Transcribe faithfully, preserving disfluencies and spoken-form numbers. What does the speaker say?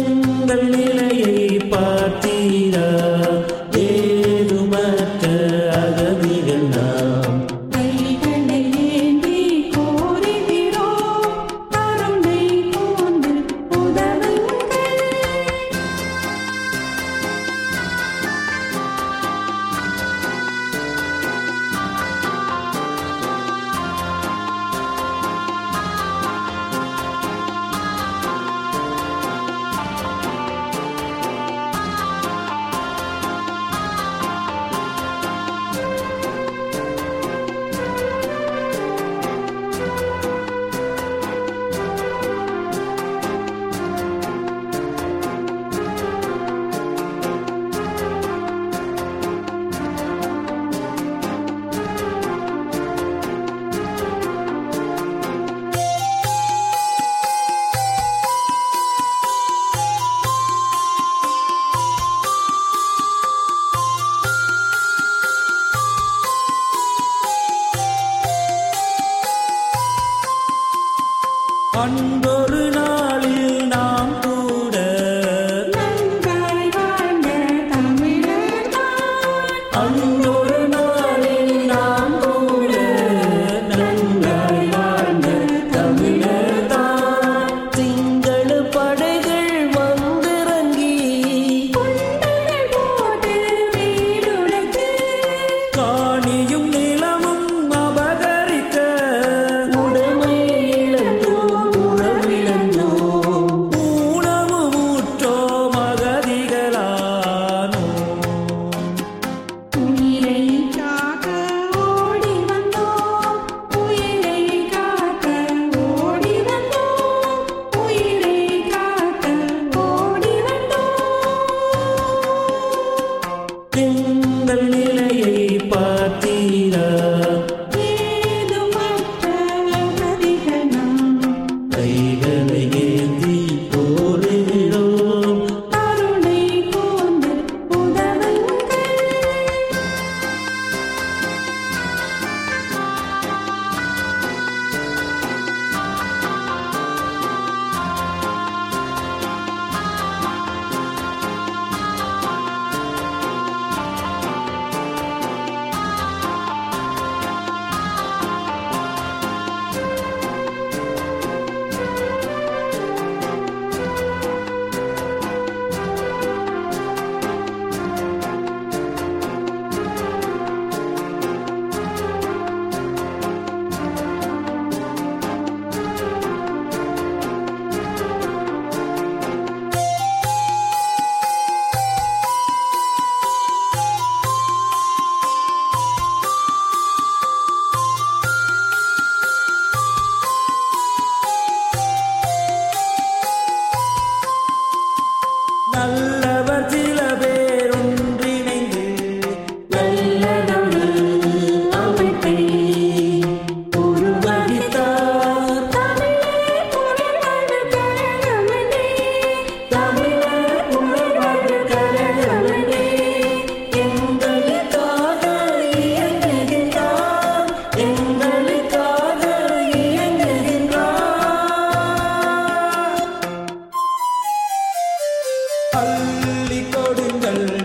எங்கள் நிலையை பார்த்தீரா ஏதுமற்ற அகதிகள் நாம் கைகளை ஏந்தி கோருகிறோம் கருணை கொண்டு உதவுங்கள் அன்றொரு நாளில் நாம் கூட நன்றாய் வாழ்ந்த தமிழர்தான் அன்றொரு நாளில் நாம் கூட நன்றாய் வாழ்ந்த தமிழர்தான் சிங்கள படைகள் வந்திறங்கி குண்டுகள் போட்டு வீடுடைத்து காணியும் நிலமும் அபகரிக்க உடைமை இழந்தோம் உறவிழந்தோம் ஊனமு ஊற்றோம் அகதிகளானோம் உயிரை காக்க ஓடி வந்தோம் உயிரை காக்க ஓடி வந்தோம் உயிரை காக்க ஓடி வந்தோம் எங்கள் நிலையை பார்த்தீரா ஏதுமற்ற அகதிகள் நாம் கைகளை ஏந்தி போரிடுகிறோம் கருணை கொண்டு உதவுங்கள் நல்லவர் சில பேர் ஒன்றிணைந்து நல்லதொரு அமைப்பை உருவகித்தார் தமிழர் புகழ்வாழ்வு கழகமனே தமிழர் புகழ்வாழ்வு கழகமனே எங்களுக்காக இயங்குகின்றார் எங்களுக்காக இயங்குகின்றார் அள்ளி கொடுங்கள்